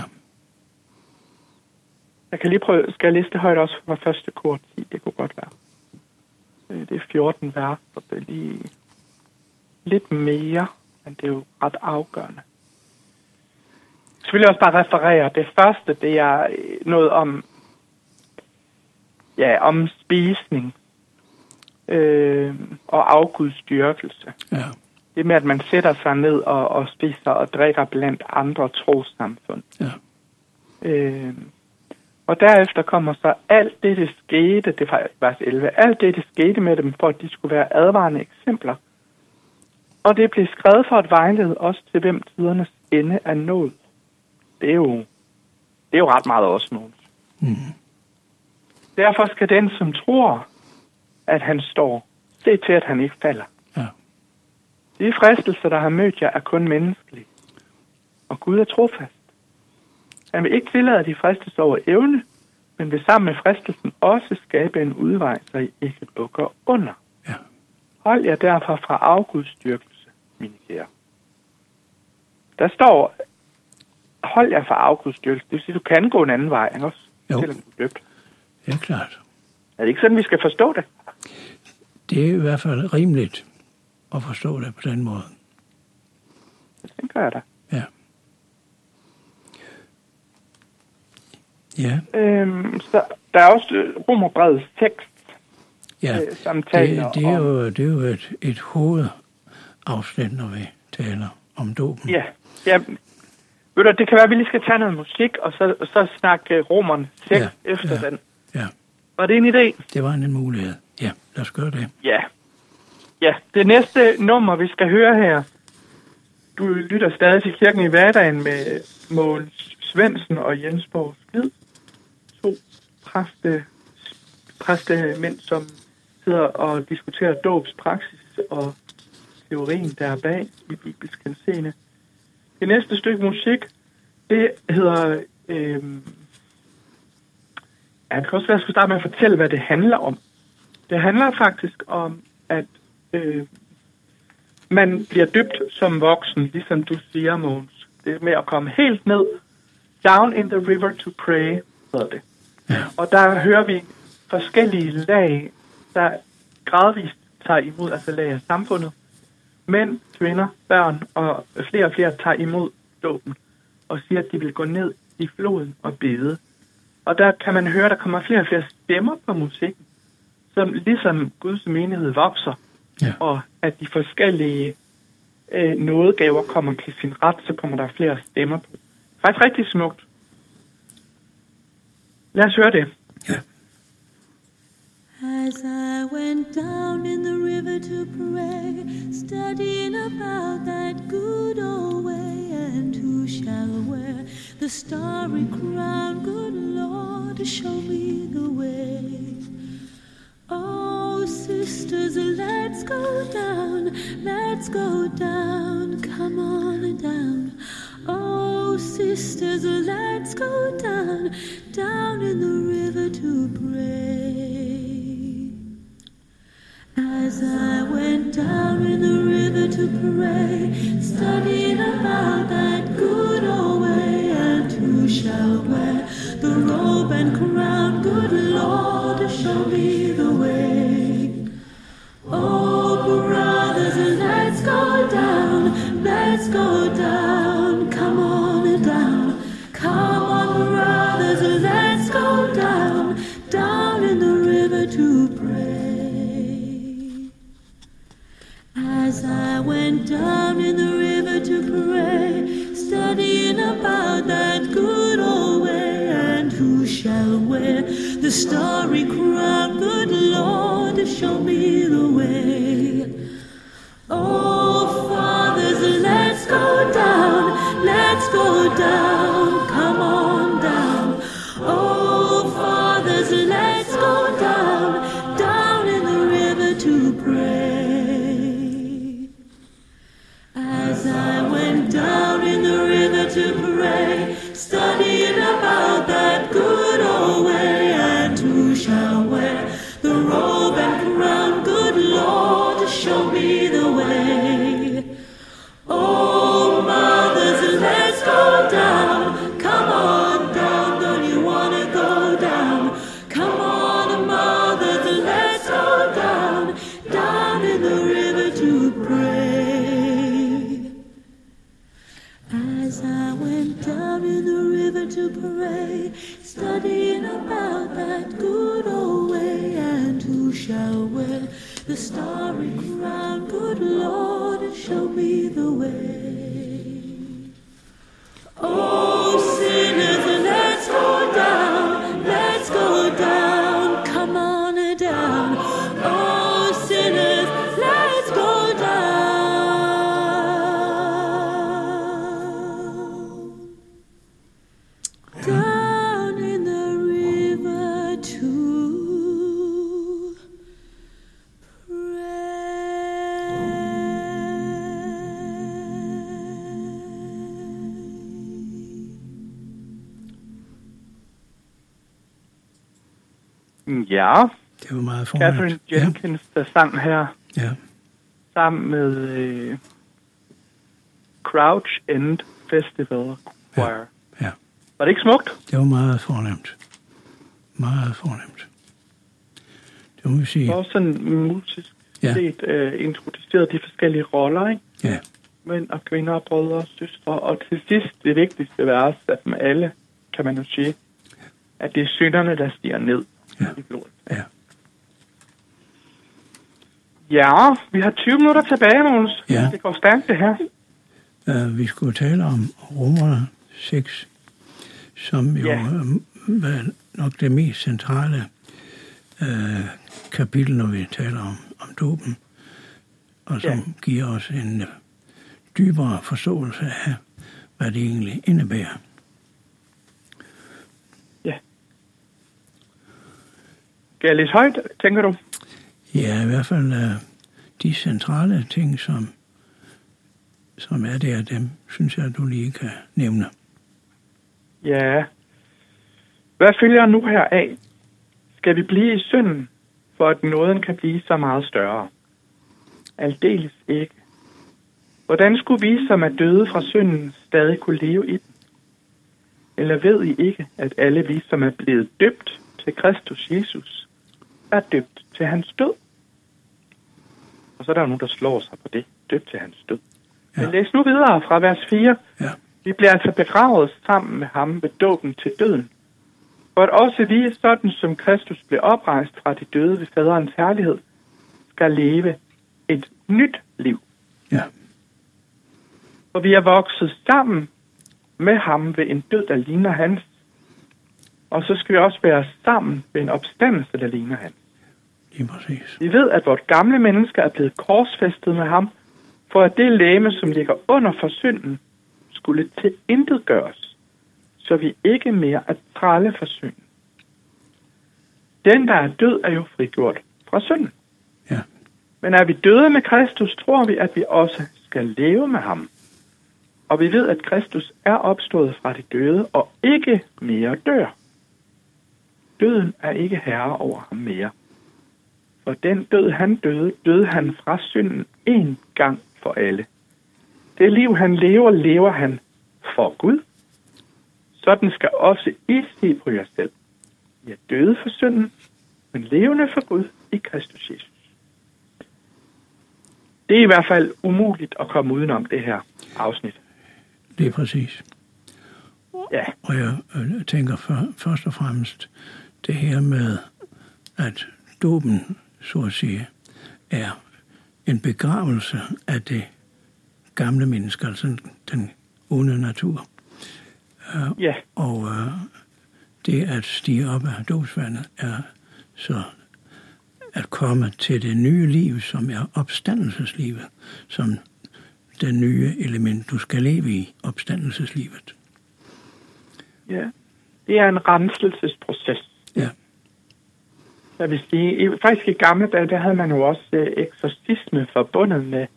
Jeg kan lige prøve, skal jeg læse det højt også fra første kor 10? Det kunne godt være. Det er 14 vers, så det er lige lidt mere, men det er jo ret afgørende. Så vil jeg også bare referere. Det første, det er noget om spisning og afgudsdyrkelse. Ja. Det med, at man sætter sig ned og spiser og drikker blandt andre trossamfund. Ja. Og derefter kommer så alt det skete, det er vers 11, alt det skete med dem, for at de skulle være advarende eksempler. Og det blev skrevet for at vejlede os til, hvem tidernes ende er nået. Det er jo ret meget også nogen. Derfor skal den, som tror, at han står, se til, at han ikke falder. Ja. De fristelser, der har mødt jer, er kun menneskelige. Og Gud er trofast. Han vil ikke tillade, at de fristes over evne, men vil sammen med fristelsen også skabe en udvej, så I ikke bukker under. Ja. Hold jer derfor fra afgudsdyrkelse, mine kære. Der står, hold jer fra afgudsdyrkelse. Det vil sige, du kan gå en anden vej, ikke også? Jo. Selvom du er døbt. Det er klart. Er det ikke sådan, vi skal forstå det? Det er i hvert fald rimeligt at forstå det på den måde. Det tænker jeg da. Ja. Ja. Så der er også Romerbrevets tekst. Ja, samtaler det er jo et hovedafsnit, når vi taler om dåben. Ja. Ved du, det kan være, at vi lige skal tage noget musik, og så snakke Romerne 6 efter den. Ja. Var det en idé? Det var en mulighed. Ja, lad os gøre det. Ja, det næste nummer, vi skal høre her, du lytter stadig til Kirken i hverdagen med Mogens Svendsen og Jens Borg Skid. 2 præstemænd, som sidder og diskuterer dåbspraksis og teorien der er bag i bibelsk henseende. Det næste stykke musik, det hedder... det kan også være, at jeg skulle starte med at fortælle, hvad det handler om. Det handler faktisk om, at man bliver døbt som voksen, ligesom du siger, Mogens. Det er med at komme helt ned. Down in the river to pray, hedder det. Ja. Og der hører vi forskellige lag, der gradvist tager imod, altså lag af samfundet. Mænd, kvinder, børn og flere tager imod dåben og siger, at de vil gå ned i floden og bede. Og der kan man høre, at der kommer flere og flere stemmer på musikken, som ligesom Guds menighed vokser, og at de forskellige nådegaver kommer til sin ret, så kommer der flere stemmer på. Faktisk rigtig smukt. Lad os høre det. Ja. As I went down in the river to pray, studying about that good old way, and who shall wear the starry crown, good Lord, show me the way. Oh, sisters, let's go down, come on down. Oh, sisters, let's go down in the river to pray. As I went down in the river to pray, studying about that good old way, and who shall wear the robe and crown, good Lord, show me the way. Oh, brothers, let's go down, come on down. Come on, brothers, let's go down in the river to pray. As I went down in the river to pray, studying about that good old way, and who shall wear the starry crown, good Lord, show me the way. Oh, fathers, let's go down, come on down. Oh, fathers, let's go down in the river to pray. As I went down in the river to pray, studying about that good old way, and who shall wear the robe and crown, good Lord, show me the way. Oh, mothers, let's go down, come on down, don't you wanna go down? Come on, mothers, let's go down in the river to pray. As I went down in the river to pray, studying about that good old way, and who shall wear the starry crown, good Lord, show me the way. Oh, sinners, let's go down, come on down. Oh, sinners, let's go down in the river to Ja, Det var meget Catherine fornemt. Jenkins, der sang her, Ja. sammen med Crouch End Festival Choir. Ja. Var det ikke smukt? Det var meget fornemt. Meget fornemt. Det må vi sige. Også sådan musisk set introduceret de forskellige roller, ikke? Ja. Mænd og kvinder og brødre og søstre. Og til sidst, det vigtigste vers, at dem alle, kan man jo sige, at det er synderne, der stiger ned i blodet. Ja. Ja, vi har 20 minutter tilbage, Mogens. Ja. Det går stærkt, det her. Vi skulle tale om Romerne 6, som jo var nok det mest centrale kapitel, når vi taler om dåben, og som giver os en dybere forståelse af, hvad det egentlig indebærer. Ja. Skal jeg læse højt, tænker du? Ja, i hvert fald de centrale ting, som er der, dem synes jeg, du lige kan nævne. Ja. Hvad følger nu heraf? Skal vi blive i synden, for at nåden kan blive så meget større? Aldeles ikke. Hvordan skulle vi, som er døde fra synden, stadig kunne leve i den? Eller ved I ikke, at alle vi, som er blevet døbt til Kristus Jesus, er døbt til hans død? Og så er der jo nogen, der slår sig på det. Døbt til hans død. Ja. Men læs nu videre fra vers 4. Ja. Vi bliver altså begravet sammen med ham ved dåben til døden. For at også vi, sådan som Kristus blev oprejst fra de døde ved faderens herlighed, skal leve et nyt liv. Ja. For vi er vokset sammen med ham ved en død, der ligner hans. Og så skal vi også være sammen ved en opstandelse, der ligner hans. Lige præcis. Vi ved, at vort gamle menneske er blevet korsfæstet med ham, for at det legeme, som ligger under for synden, skulle tilintetgøres, så vi ikke mere er trælle for synden. Den, der er død, er jo frigjort fra synden. Ja. Men er vi døde med Kristus, tror vi, at vi også skal leve med ham. Og vi ved, at Kristus er opstået fra de døde og ikke mere dør. Døden er ikke herre over ham mere. For den død, han døde han fra synden en gang for alle. Det liv, han lever, lever han for Gud. Sådan skal også I se på jer selv. I er døde for synden, men levende for Gud i Kristus Jesus. Det er i hvert fald umuligt at komme udenom det her afsnit. Det er præcis. Ja. Og jeg tænker først og fremmest det her med, at dåben, så at sige, er en begravelse af det gamle menneske, altså den onde natur. Ja. Og det at stige op af dåbsvandet er så at komme til det nye liv, som er opstandelseslivet, som det nye element, du skal leve i, opstandelseslivet. Ja, det er en renselsesproces. Ja. Jeg vil sige, faktisk i gamle dage, der havde man jo også eksorcisme forbundet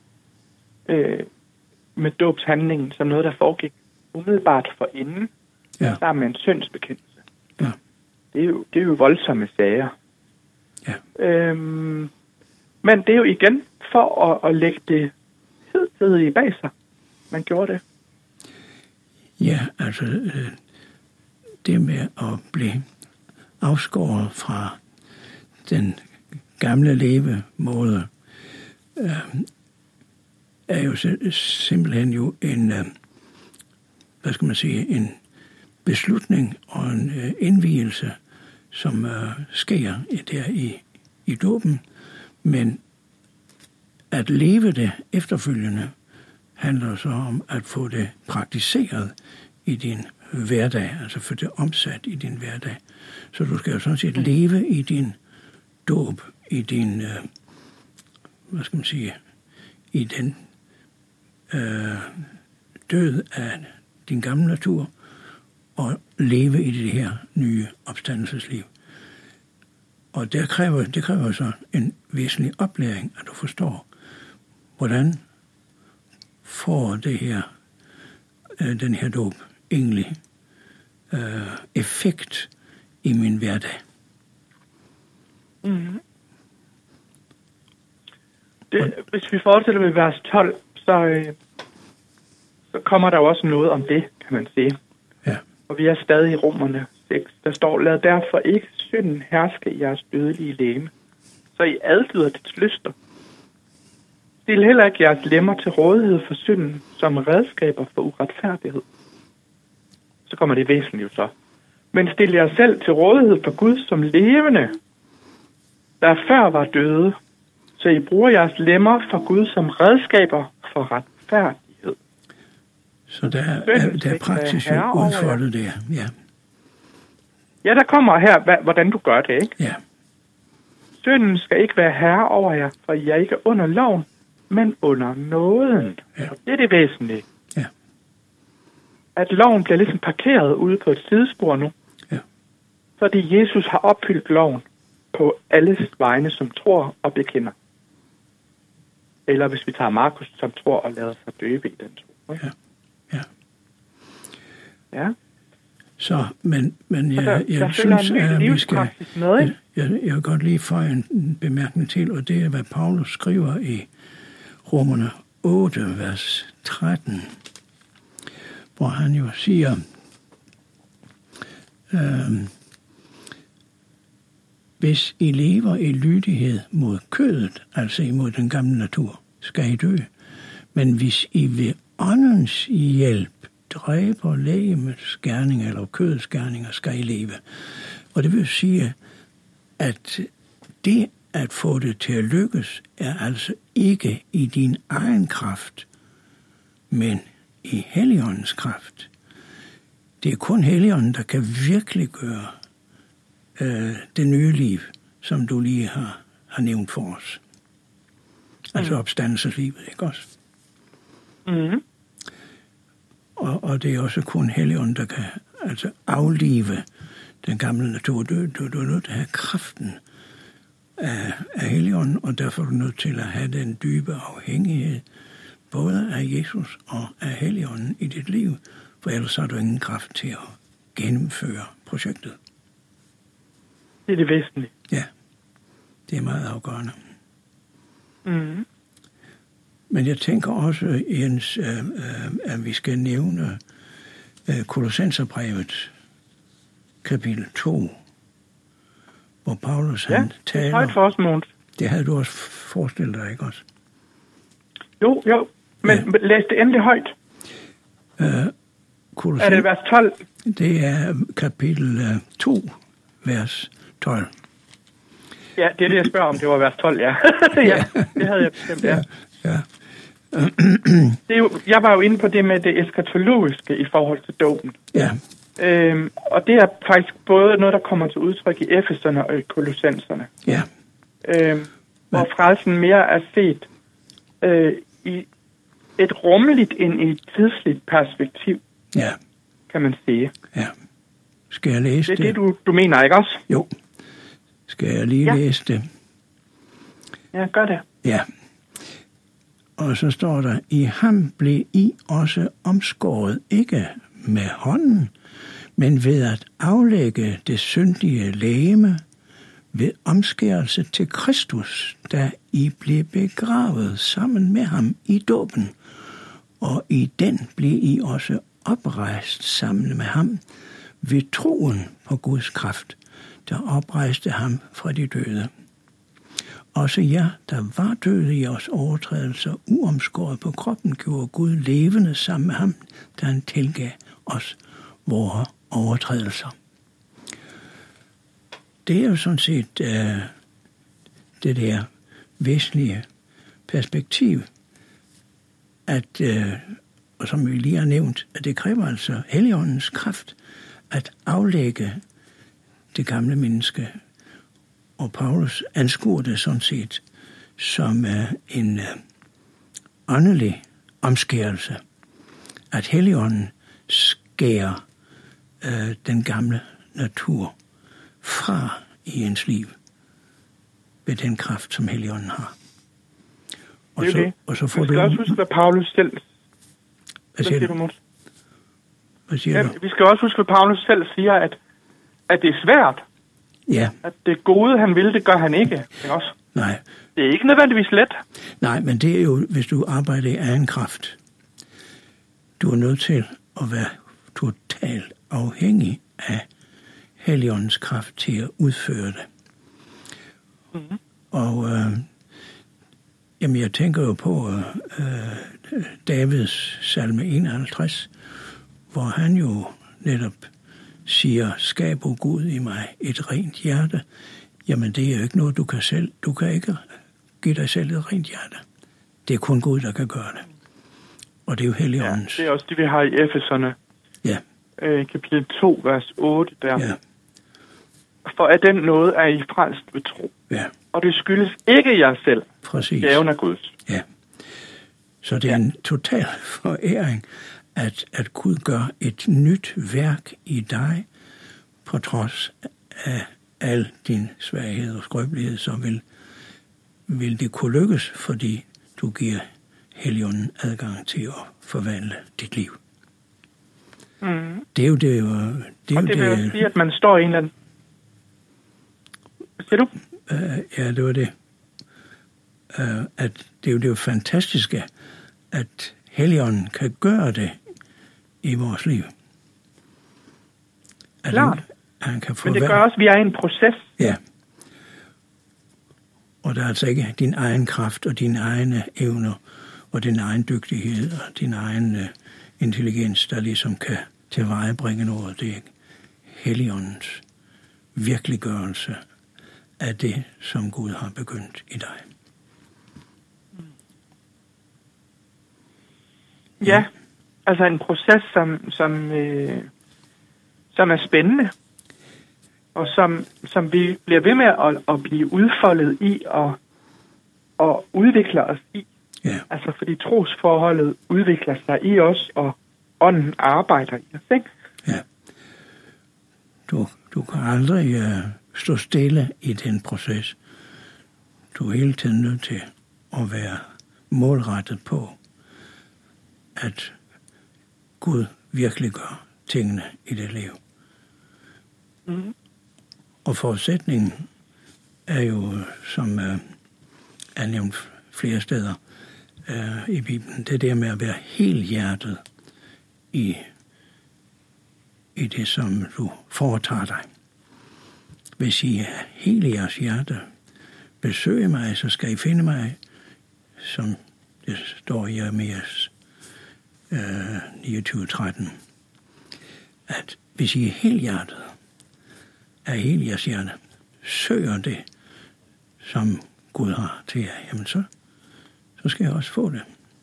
med dåbshandlingen, som noget, der foregik umiddelbart forinden, sammen med en syndsbekendelse. Ja. Det er jo voldsomme sager. Ja. Men det er jo igen for at lægge det hidtidige bag sig. Man gjorde det. Ja, altså det med at blive afskåret fra den gamle levemåde er jo simpelthen jo en, hvad skal man sige, en beslutning og en indvielse, som sker der i dåben, men at leve det efterfølgende handler så om at få det praktiseret i din hverdag, altså få det omsat i din hverdag. Så du skal jo sådan set leve i din dåb, i din, hvad skal man sige, i den død af din gamle natur, og leve i det her nye opstandelsesliv. Og det kræver så en væsentlig oplæring, at du forstår, hvordan får det her, den her dåb egentlig effekt i min hverdag. Mm-hmm. Hvis vi fortsætter med vers 12, så kommer der jo også noget om det, kan man sige. Ja. Og vi er stadig i Romerne 6. Der står, lad derfor ikke synden herske i jeres dødelige legeme, så I adlyder dets lyster. Stil heller ikke jeres lemmer til rådighed for synden som redskaber for uretfærdighed. Så kommer det væsentligt jo så. Men stil jer selv til rådighed for Gud som levende, der før var døde, så I bruger jeres lemmer for Gud som redskaber for retfærdighed. Så der er praktisk udfoldet der, ja. Ja, der kommer her, hvordan du gør det, ikke? Ja. Synden skal ikke være herre over jer, for I er ikke under loven, men under nåden. Ja. Det er det væsentlige. Ja. At loven bliver ligesom parkeret ude på et sidespor nu. Ja. Fordi Jesus har opfyldt loven på alles vegne, som tror og bekender. Eller hvis vi tager Markus, som tror og lader sig døbe i den tro. Ja. Ja. Ja. Så, men jeg synes, at vi skal... Jeg vil godt lige få en bemærkning til, og det er, hvad Paulus skriver i Romerne 8, vers 13, hvor han jo siger, hvis I lever i lydighed mod kødet, altså imod den gamle natur, skal I dø. Men hvis I ved åndens hjælp dræber legemets gerninger eller kødets gerninger, skal I leve. Og det vil sige, at det at få det til at lykkes, er altså ikke i din egen kraft, men i Helligåndens kraft. Det er kun Helligånden, der kan virkelig gøre det nye liv, som du lige har nævnt for os. Altså opstandelseslivet, ikke også? Mm. Og det er også kun Helligånden, der kan altså aflive den gamle natur. Du er nødt til at have kraften af Helligånden, og derfor er du nødt til at have den dybe afhængighed, både af Jesus og af Helligånden i dit liv, for ellers har du ingen kraft til at gennemføre projektet. Det er det væsentlige. Ja, det er meget afgørende. Mm. Men jeg tænker også, Jens, at vi skal nævne Kolossenserbrevet, kapitel 2, hvor Paulus han taler... det er højt for os, Måns. Det havde du også forestillet dig, ikke også? Jo, men læs det endelig højt. Er det vers 12? Det er kapitel 2, vers 12. Ja, det er det, jeg spørger om. Det var vers 12, ja. Ja, det havde jeg bestemt, ja. Det er jo, jeg var jo inde på det med det eskatologiske i forhold til dåben. Ja. Og det er faktisk både noget, der kommer til udtryk i Efeserne og i Kolossenserne. Ja. Hvor frelsen mere er set i et rummeligt end i et tidsligt perspektiv, Ja. kan man sige. Ja. Skal jeg læse det? Det er det, du mener, ikke også? Jo. Skal jeg lige læse det? Ja, gør det. Ja. Og så står der, i ham blev I også omskåret, ikke med hånden, men ved at aflægge det syndige legeme ved omskærelse til Kristus, da I blev begravet sammen med ham i dåben, og i den blev I også oprejst sammen med ham ved troen på Guds kraft, der oprejste ham fra de døde. Også jer, der var døde i jeres overtrædelser, uomskåret på kroppen, gjorde Gud levende sammen med ham, da han tilgav os vores overtrædelser. Det er jo sådan set det der væsentlige perspektiv, at, og som vi lige har nævnt, at det kræver altså Helligåndens kraft at aflægge det gamle menneske. Og Paulus anskuer det sådan set som en åndelig omskærelse. At Helligånden skærer den gamle natur fra i ens liv ved den kraft, som Helligånden har. Og det er så, det. Og så får vi skal også huske, hvad Paulus selv... Hvad siger du? Hvad siger du? Vi skal også huske, hvad Paulus selv siger, at det er svært. Ja. At det gode, han vil, det gør han ikke. Også. Nej. Det er ikke nødvendigvis let. Nej, men det er jo, hvis du arbejder i egen kraft. Du er nødt til at være totalt afhængig af Helligåndens kraft til at udføre det. Mm-hmm. Og jamen, jeg tænker jo på Davids salme 51, hvor han jo netop siger, skab, o Gud, i mig et rent hjerte. Jamen, det er jo ikke noget, du kan selv. Du kan ikke give dig selv et rent hjerte. Det er kun Gud, der kan gøre det. Og det er jo Helligåndens. Ja, det er også det, vi har i Efeserne. Ja. Kapitel 2, vers 8 der. Ja. For af den nåde er I frelst ved tro. Ja. Og det skyldes ikke jer selv. Præcis. Gaven af Guds. Ja. Så det er en total foræring, at Gud gør et nyt værk i dig, på trods af al din svaghed og skrøbelighed, så vil det kunne lykkes, fordi du giver Helligånden adgang til at forvandle dit liv. Mm. Det er jo det. Og det vil jo sige, at man står i en eller anden... Hvad siger du? Ja, det var det. At det er jo det fantastiske, at Helligånden kan gøre det i vores liv. At Klart. Han kan Men det gør også, at vi er i en proces. Ja. Og der er altså ikke din egen kraft og dine egne evner og din egen dygtighed og din egen intelligens, der ligesom kan tilvejebringe noget. Det er Helligåndens virkeliggørelse af det, som Gud har begyndt i dig. Ja, altså en proces, som er spændende, og som vi bliver ved med at blive udfoldet i og udvikler os i. Ja. Altså fordi trosforholdet udvikler sig i os, og ånden arbejder i os, ikke? Ja. Du kan aldrig stå stille i den proces. Du er hele tiden nødt til at være målrettet på, at Gud virkelig gør tingene i dit liv. Mm. Og forudsætningen er jo, som er nævnt flere steder i Bibelen, det der med at være helhjertet i det, som du foretager dig. Hvis I er hele jeres hjerte besøger mig, så skal I finde mig, som det står i Jeremias 29:13, at hvis I er helhjertet, af hele jeres hjerte, søger det, som Gud har til jer, jamen så skal jeg også få det.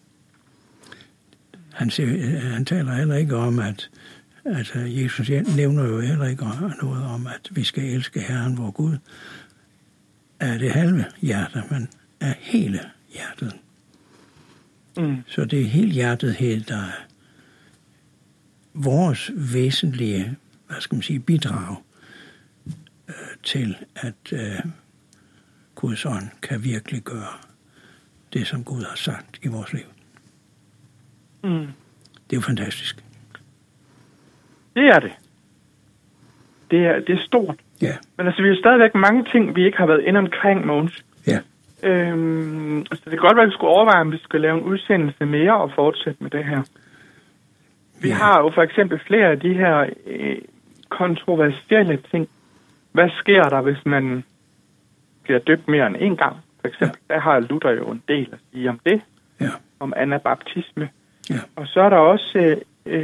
Han taler heller ikke om, at Jesus nævner jo heller ikke noget om, at vi skal elske Herren, vor Gud, af det halve hjerte, men af hele hjertet. Mm. Så det er helhjertethed, der er vores væsentlige, bidrag til, at Guds ånd kan virkelig gøre det, som Gud har sagt i vores liv. Mm. Det er jo fantastisk. Det er det. Det er stort. Ja. Men altså, vi har stadigvæk mange ting, vi ikke har været inde omkring, Mogens. Ja. Så det kan godt være, at vi skulle overveje, om vi skal lave en udsendelse mere og fortsætte med det her. Vi har jo for eksempel flere af de her kontroversielle ting. Hvad sker der, hvis man bliver døbt mere end en gang? For eksempel, der har Luther jo en del at sige om det. Ja. Om anabaptisme. Ja. Og så er der også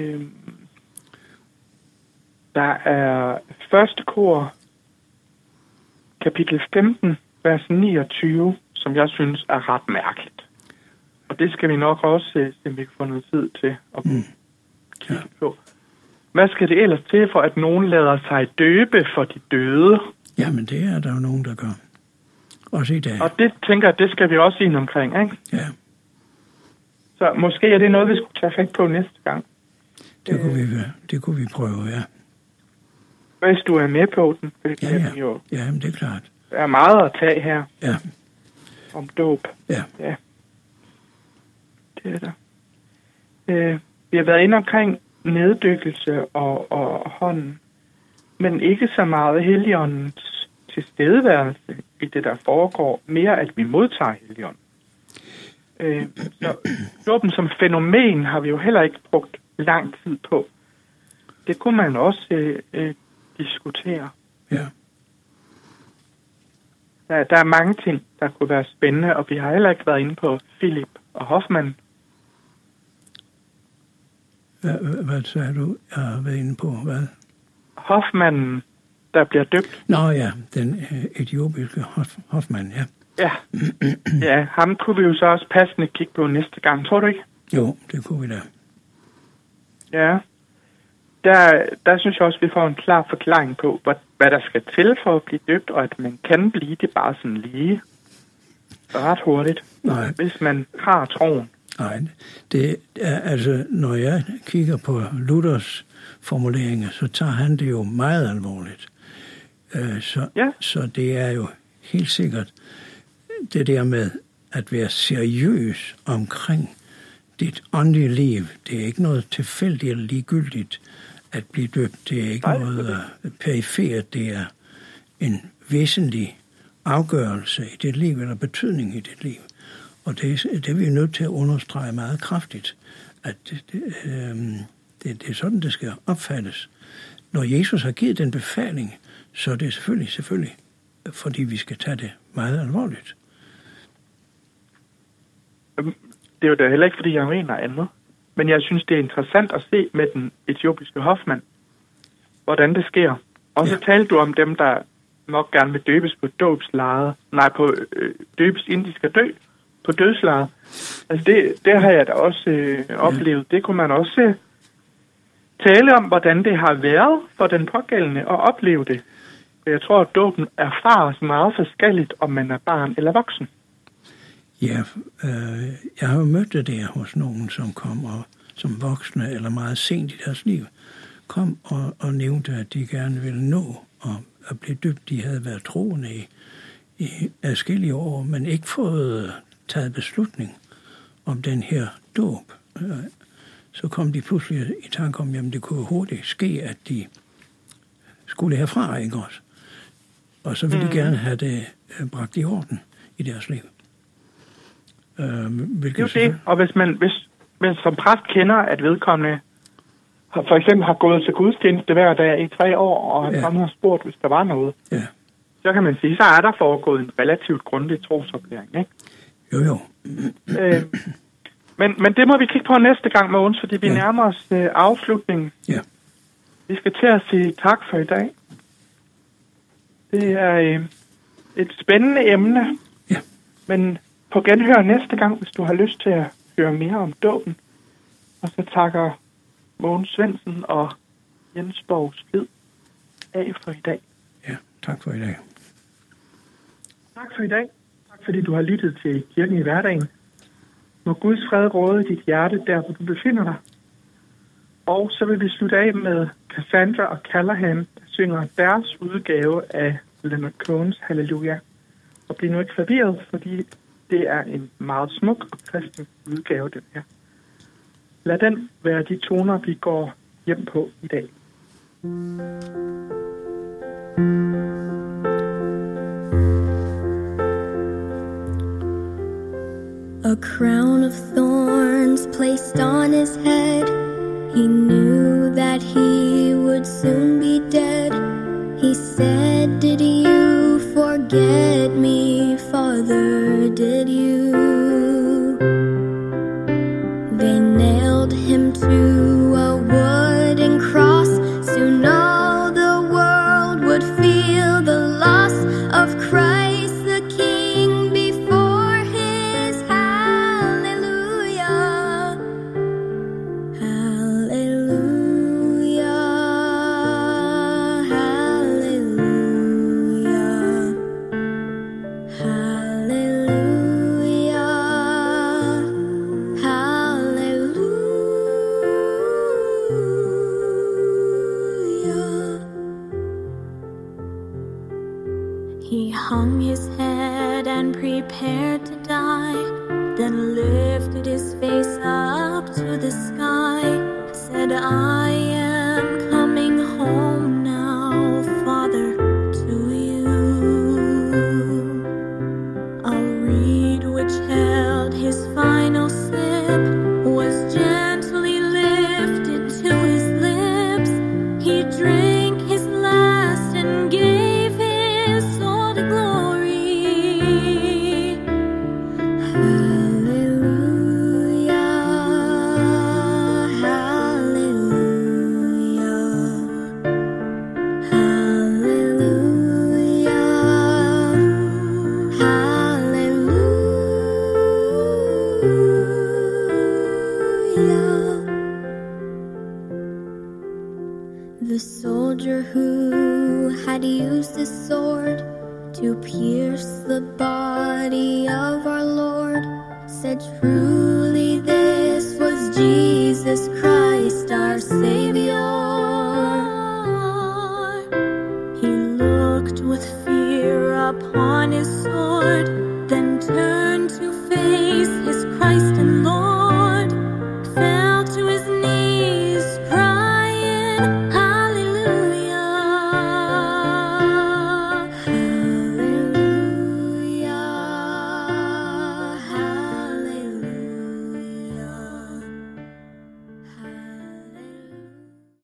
der er første kor, kapitel 15, vers 29, som jeg synes er ret mærkeligt. Og det skal vi nok også se, om vi kan få noget tid til at kigge på. Hvad skal det ellers til, for at nogen lader sig døbe for de døde? Jamen, det er der jo nogen, der gør. Også i dag. Og det tænker jeg, det skal vi også ind omkring, ikke? Ja. Så måske er det noget, vi skulle tage fat på næste gang. Det kunne vi prøve, ja. Hvis du er med på den. Ja, men det er klart. Der er meget at tage her. Ja. Om dåb. Ja. Det er der. Vi har været inde omkring neddykkelse og hånden, men ikke så meget Helligåndens tilstedeværelse i det, der foregår. Mere, at vi modtager Helligånden. Så dåben som fænomen har vi jo heller ikke brugt lang tid på. Det kunne man også diskutere. Ja. Der er mange ting, der kunne være spændende, og vi har heller ikke været inde på Philip og Hoffmann. Hvad sagde du? Jeg har været inde på, hvad? Hoffmann, der bliver døbt. Nå ja, den etiopiske Hoffmann, ja. Ja. Ja, ham kunne vi jo så også passende kigge på næste gang, tror du ikke? Jo, det kunne vi da. Ja. Der synes jeg også, vi får en klar forklaring på, hvad der skal til for at blive døbt, og at man kan blive det bare sådan lige ret hurtigt, hvis man har troen. Nej, det er altså, når jeg kigger på Luthers formuleringer, så tager han det jo meget alvorligt. Så det er jo helt sikkert det der med at være seriøs omkring dit åndelige liv. Det er ikke noget tilfældigt eller ligegyldigt at blive døbt. Det er ikke noget perifert. Det er en væsentlig afgørelse i dit liv, eller betydning i dit liv. Og det er vi nødt til at understrege meget kraftigt, at det er sådan, det skal opfattes. Når Jesus har givet den befaling, så er det selvfølgelig, fordi vi skal tage det meget alvorligt. Det er jo da heller ikke, fordi jeg mener andet. Men jeg synes, det er interessant at se med den etiopiske hofmand, hvordan det sker. Og så talte du om dem, der nok gerne vil døbes på døbes inden de skal dø, på dødslaget. Altså det har jeg da også oplevet. Det kunne man også tale om, hvordan det har været for den pågældende at opleve det. Jeg tror, at dåben erfares meget forskelligt, om man er barn eller voksen. Ja, jeg har jo mødt det der hos nogen, som kom og som voksne eller meget sent i deres liv, kom og nævnte, at de gerne ville nå at blive døbt. De havde været troende i adskillige år, men ikke fået taget beslutning om den her dåb. Så kom de pludselig i tanke om, jamen det kunne hurtigt ske, at de skulle herfra, ikke også? Og så ville de gerne have det bragt i orden i deres liv. Det er jo det, og hvis man som præst kender, at vedkommende for eksempel har gået til gudstjeneste hver dag i 3 år, og han har spurgt, hvis der var noget, så kan man sige, så er der foregået en relativt grundig trosoplæring, ikke? Jo. Men det må vi kigge på næste gang, Mogens, fordi vi nærmer os afslutningen. Ja. Vi skal til at sige tak for i dag. Det er et spændende emne, men på genhør næste gang, hvis du har lyst til at høre mere om dåben. Og så takker Mogens Svendsen og Jens Borg Splid af for i dag. Ja, tak for i dag. Tak for i dag. Tak fordi du har lyttet til Kirken i hverdagen. Må Guds fred råde dit hjerte der, hvor du befinder dig. Og så vil vi slutte af med Cassandra og Callahan, der synger deres udgave af Leonard Cohen's Halleluja. Og bliv nu ikke forvirret, fordi det er en meget smuk og kristen udgave, den her. Lad den være de toner, vi går hjem på i dag. A crown of thorns placed on his head. He knew that he would soon be dead. He said, "Did you forget me, Father? Did you?" They nailed him to a wooden cross. Soon all the world would feel the loss of Christ the King before his hallelujah. Hallelujah. Hallelujah. Hallelujah. He hung his head and prepared to die, then lifted his face up to the sky, said, "I am coming home now, Father, to you." A reed which held his final sip was gently lifted to his lips. He drank his last and gave his soul to glory. Hallelujah, hallelujah, hallelujah, hallelujah. The soldier who had used his sword to pierce the body of our Lord said, "Truly this was Jesus Christ our